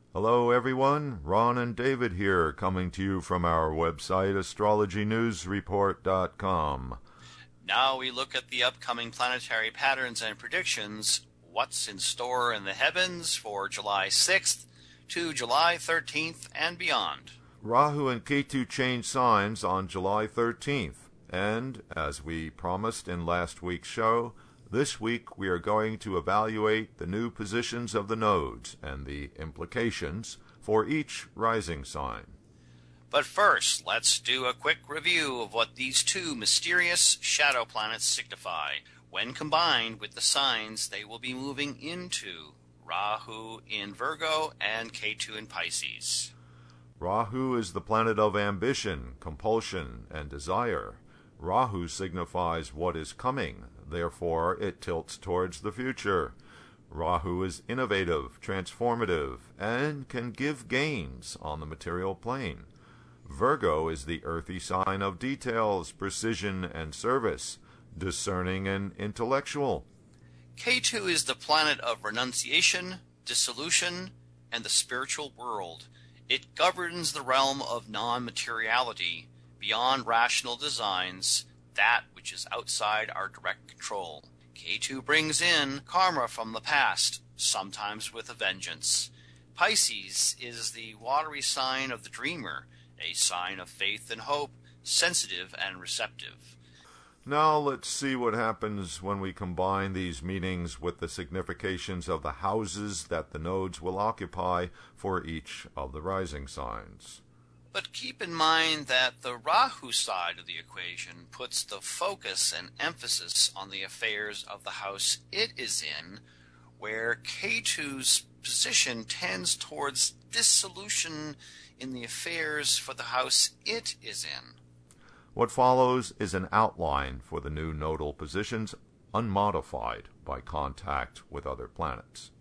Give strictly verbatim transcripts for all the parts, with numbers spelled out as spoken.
Hello everyone, Ron and David here, coming to you from our website astrology news report dot com. Now we look at the upcoming planetary patterns and predictions, what's in store in the heavens for July sixth to July thirteenth and beyond. Rahu and Ketu change signs on July thirteenth, and, as we promised in last week's show, this week we are going to evaluate the new positions of the nodes and the implications for each rising sign. But first, let's do a quick review of what these two mysterious shadow planets signify when combined with the signs they will be moving into, Rahu in Virgo and Ketu in Pisces. Rahu is the planet of ambition, compulsion, and desire. Rahu signifies what is coming, therefore it tilts towards the future. Rahu is innovative, transformative, and can give gains on the material plane. Virgo is the earthy sign of details, precision, and service, discerning and intellectual. Ketu is the planet of renunciation, dissolution, and the spiritual world. It governs the realm of non-materiality, beyond rational designs, that which is outside our direct control. Ketu brings in karma from the past, sometimes with a vengeance. Pisces is the watery sign of the dreamer, a sign of faith and hope, sensitive and receptive. Now let's see what happens when we combine these meanings with the significations of the houses that the nodes will occupy for each of the rising signs. But keep in mind that the Rahu side of the equation puts the focus and emphasis on the affairs of the house it is in, where Ketu's position tends towards dissolution in the affairs for the house it is in. What follows is an outline for the new nodal positions, unmodified by contact with other planets.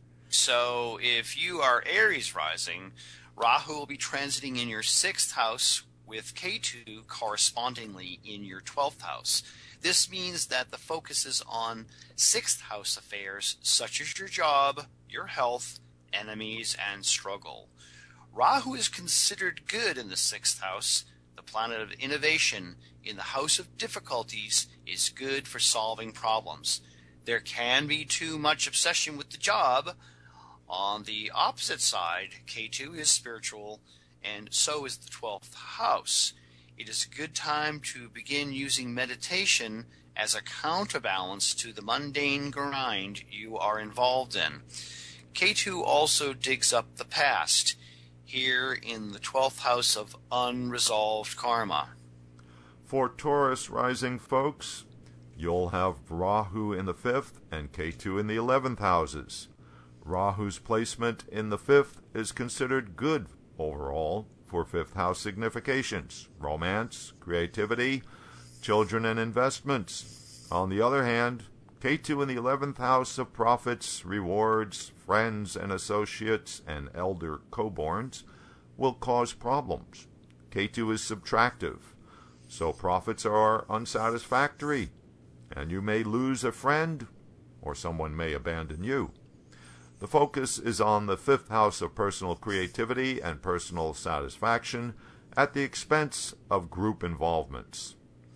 So if you are Aries rising, Rahu will be transiting in your sixth house with Ketu correspondingly in your twelfth house. This means that the focus is on sixth house affairs such as your job, your health, enemies, and struggle. Rahu is considered good in the sixth house. The planet of innovation in the house of difficulties is good for solving problems. There can be too much obsession with the job. On the opposite side, Ketu is spiritual, and so is the twelfth house. It is a good time to begin using meditation as a counterbalance to the mundane grind you are involved in. Ketu also digs up the past, here in the twelfth house of unresolved karma. For Taurus rising folks, you'll have Rahu in the fifth and Ketu in the eleventh houses. Rahu's placement in the fifth is considered good overall for fifth house significations, romance, creativity, children, and investments. On the other hand, Ketu in the eleventh house of profits, rewards, friends and associates, and elder co-borns will cause problems. Ketu is subtractive, so profits are unsatisfactory, and you may lose a friend, or someone may abandon you. The focus is on the fifth house of personal creativity and personal satisfaction at the expense of group involvements.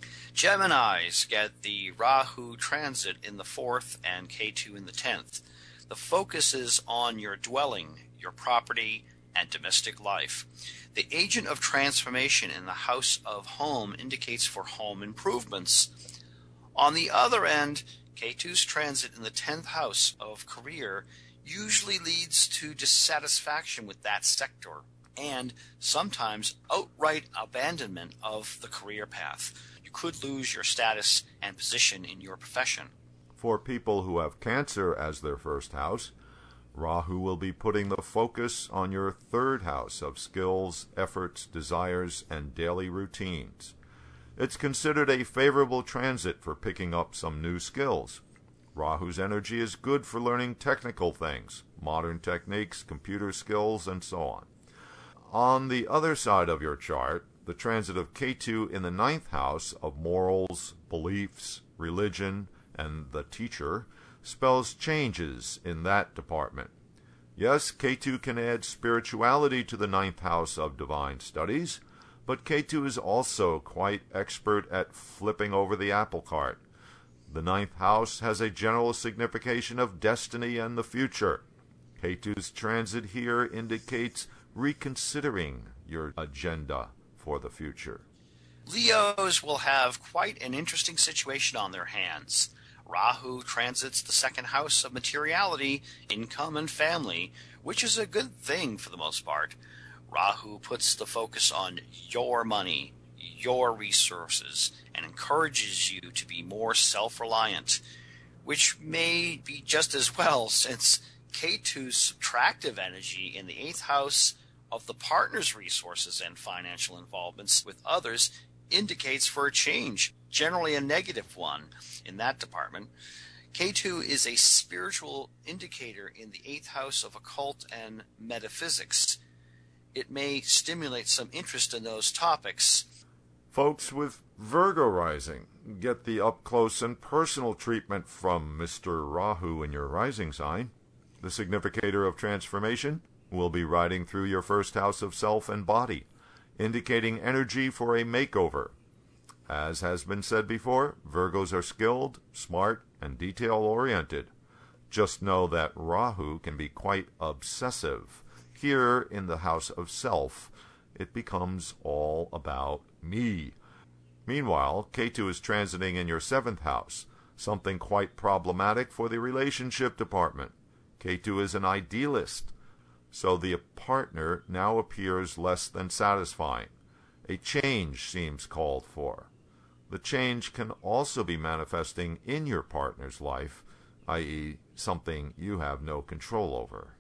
Geminis get the Rahu transit in the fourth and Ketu in the tenth. The focus is on your dwelling, your property, and domestic life. The agent of transformation in the house of home indicates for home improvements. On the other end, Ketu's transit in the tenth house of career usually leads to dissatisfaction with that sector and sometimes outright abandonment of the career path. You could lose your status and position in your profession. For people who have Cancer as their first house, Rahu will be putting the focus on your third house of skills, efforts, desires, and daily routines. It's considered a favorable transit for picking up some new skills. Rahu's energy is good for learning technical things, modern techniques, computer skills, and so on. On the other side of your chart, the transit of Ketu in the ninth house of morals, beliefs, religion, and the teacher spells changes in that department. Yes, K two can add spirituality to the ninth house of divine studies, but K two is also quite expert at flipping over the apple cart. The ninth house has a general signification of destiny and the future. K two's transit here indicates reconsidering your agenda for the future. Leos will have quite an interesting situation on their hands. Rahu transits the second house of materiality, income, and family, which is a good thing for the most part. Rahu puts the focus on your money, your resources, and encourages you to be more self-reliant, which may be just as well since K two's subtractive energy in the eighth house of the partner's resources and financial involvements with others indicates for a change, generally a negative one in that department. K two is a spiritual indicator in the eighth house of occult and metaphysics. It may stimulate some interest in those topics. Folks with Virgo rising get the up-close and personal treatment from Mister Rahu in your rising sign. The significator of transformation will be riding through your first house of self and body, indicating energy for a makeover. As has been said before, Virgos are skilled, smart, and detail-oriented. Just know that Rahu can be quite obsessive. Here in the house of self, it becomes all about me. Meanwhile, K two is transiting in your seventh house, something quite problematic for the relationship department. K two is an idealist, so the partner now appears less than satisfying. A change seems called for. The change can also be manifesting in your partner's life, that is something you have no control over.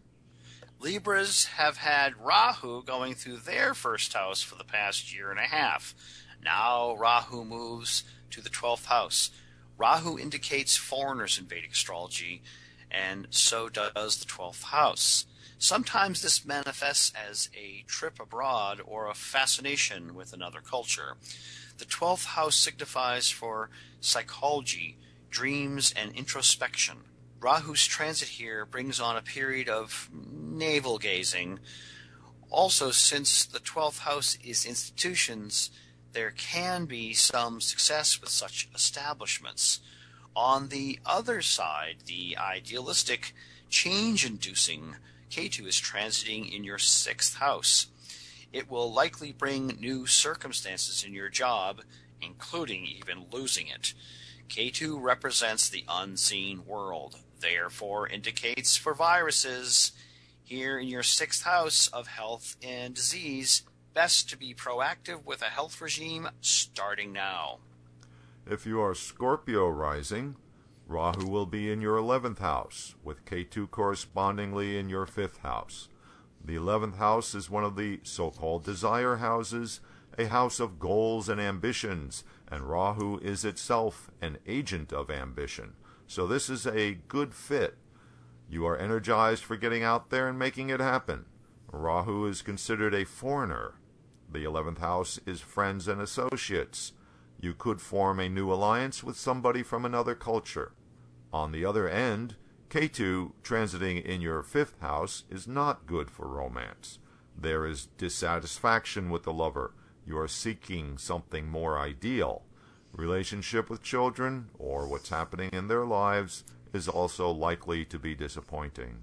Libras have had Rahu going through their first house for the past year and a half. Now Rahu moves to the twelfth house. Rahu indicates foreigners in Vedic astrology, and so does the twelfth house. Sometimes this manifests as a trip abroad or a fascination with another culture. The twelfth house signifies for psychology, dreams, and introspection. Rahu's transit here brings on a period of navel-gazing. Also, since the twelfth house is institutions, there can be some success with such establishments. On the other side, the idealistic, change-inducing K two is transiting in your sixth house. It will likely bring new circumstances in your job, including even losing it. K two represents the unseen world, therefore indicates for viruses. Here in your sixth house of health and disease, best to be proactive with a health regime starting now. If you are Scorpio rising, Rahu will be in your eleventh house, with K two correspondingly in your fifth house. The eleventh house is one of the so-called desire houses, a house of goals and ambitions, and Rahu is itself an agent of ambition. So this is a good fit. You are energized for getting out there and making it happen. Rahu is considered a foreigner. The eleventh house is friends and associates. You could form a new alliance with somebody from another culture. On the other end, K two transiting in your fifth house is not good for romance. There is dissatisfaction with the lover. You are seeking something more ideal. Relationship with children, or what's happening in their lives, is also likely to be disappointing.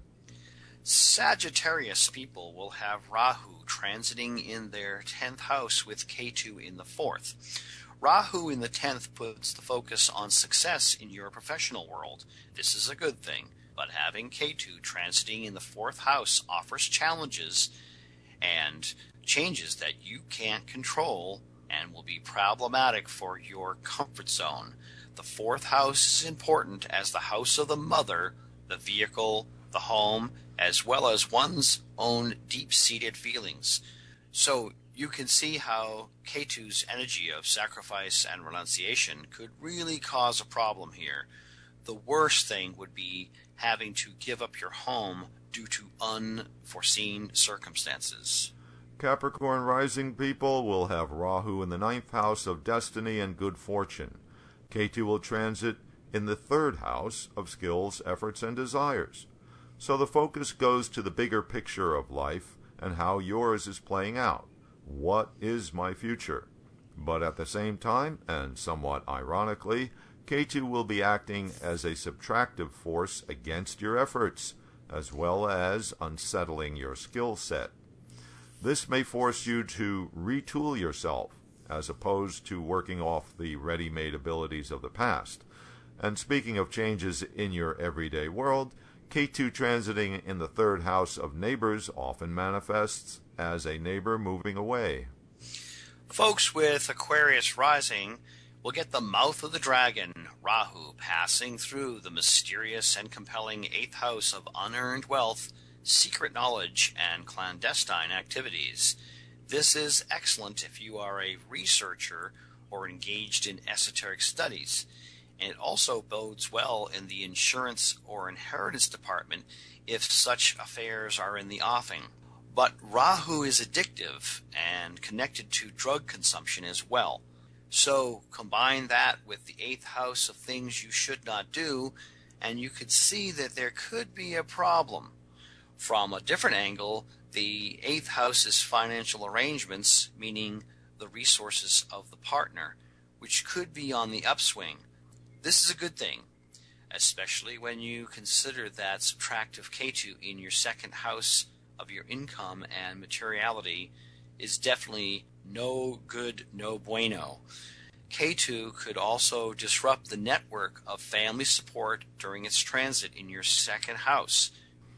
Sagittarius people will have Rahu transiting in their tenth house with K two in the fourth. Rahu in the tenth puts the focus on success in your professional world. This is a good thing, but having K two transiting in the fourth house offers challenges and changes that you can't control and will be problematic for your comfort zone. The fourth house is important as the house of the mother, the vehicle, the home, as well as one's own deep-seated feelings. So you can see how K two's energy of sacrifice and renunciation could really cause a problem here. The worst thing would be having to give up your home due to unforeseen circumstances. Capricorn rising people will have Rahu in the ninth house of destiny and good fortune. K two will transit in the third house of skills, efforts, and desires. So the focus goes to the bigger picture of life and how yours is playing out. What is my future? But at the same time, and somewhat ironically, K two will be acting as a subtractive force against your efforts, as well as unsettling your skill set. This may force you to retool yourself, as opposed to working off the ready-made abilities of the past. And speaking of changes in your everyday world, K two transiting in the third house of neighbors often manifests as a neighbor moving away. Folks with Aquarius rising will get the mouth of the dragon, Rahu, passing through the mysterious and compelling eighth house of unearned wealth, secret knowledge, and clandestine activities. This is excellent if you are a researcher or engaged in esoteric studies, and it also bodes well in the insurance or inheritance department if such affairs are in the offing. But Rahu is addictive and connected to drug consumption as well. So combine that with the eighth house of things you should not do, and you could see that there could be a problem. From a different angle, the eighth house is financial arrangements, meaning the resources of the partner, which could be on the upswing. This is a good thing, especially when you consider that subtractive K two in your second house of your income and materiality is definitely no good, no bueno. K two could also disrupt the network of family support during its transit in your second house.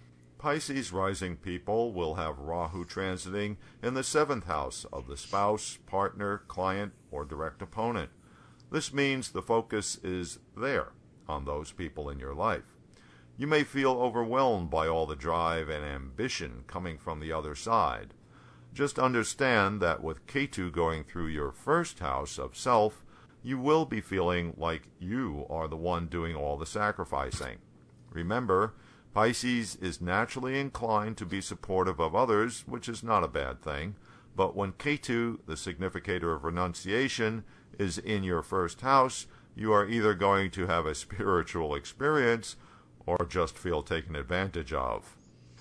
Pisces rising people will have Rahu transiting in the seventh house of the spouse, partner, client, or direct opponent. This means the focus is there, on those people in your life. You may feel overwhelmed by all the drive and ambition coming from the other side. Just understand that with K two going through your first house of self, you will be feeling like you are the one doing all the sacrificing. Remember, Pisces is naturally inclined to be supportive of others, which is not a bad thing, but when K two, the significator of renunciation, is in your first house, you are either going to have a spiritual experience or just feel taken advantage of.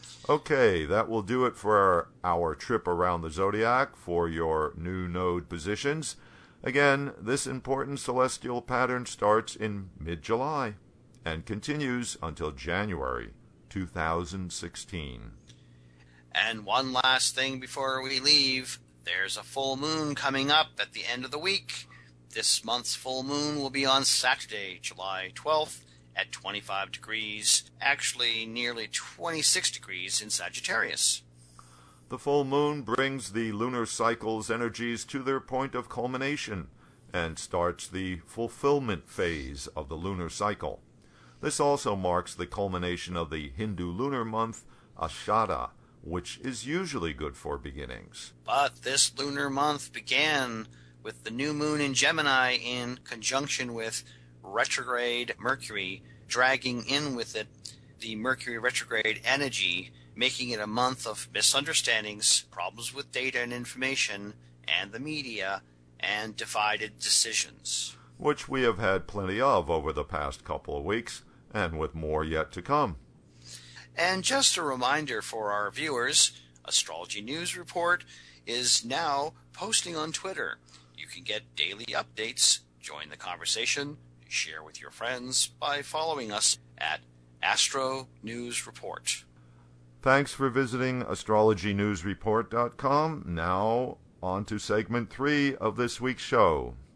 Okay, that will do it for our, our trip around the zodiac for your new node positions. Again, this important celestial pattern starts in mid-July and continues until January two thousand sixteen. And one last thing before we leave, there's a full moon coming up at the end of the week. This month's full moon will be on Saturday, July twelfth at twenty-five degrees, actually nearly twenty-six degrees in Sagittarius. The full moon brings the lunar cycle's energies to their point of culmination and starts the fulfillment phase of the lunar cycle. This also marks the culmination of the Hindu lunar month, Ashada, which is usually good for beginnings. But this lunar month began with the new moon in Gemini in conjunction with retrograde Mercury, dragging in with it the Mercury retrograde energy, making it a month of misunderstandings, problems with data and information, and the media, and divided decisions. Which we have had plenty of over the past couple of weeks, and with more yet to come. And just a reminder for our viewers, Astrology News Report is now posting on Twitter. You can get daily updates, join the conversation, share with your friends by following us at Astro News Report. Thanks for visiting astrology news report dot com. Now, on to segment three of this week's show.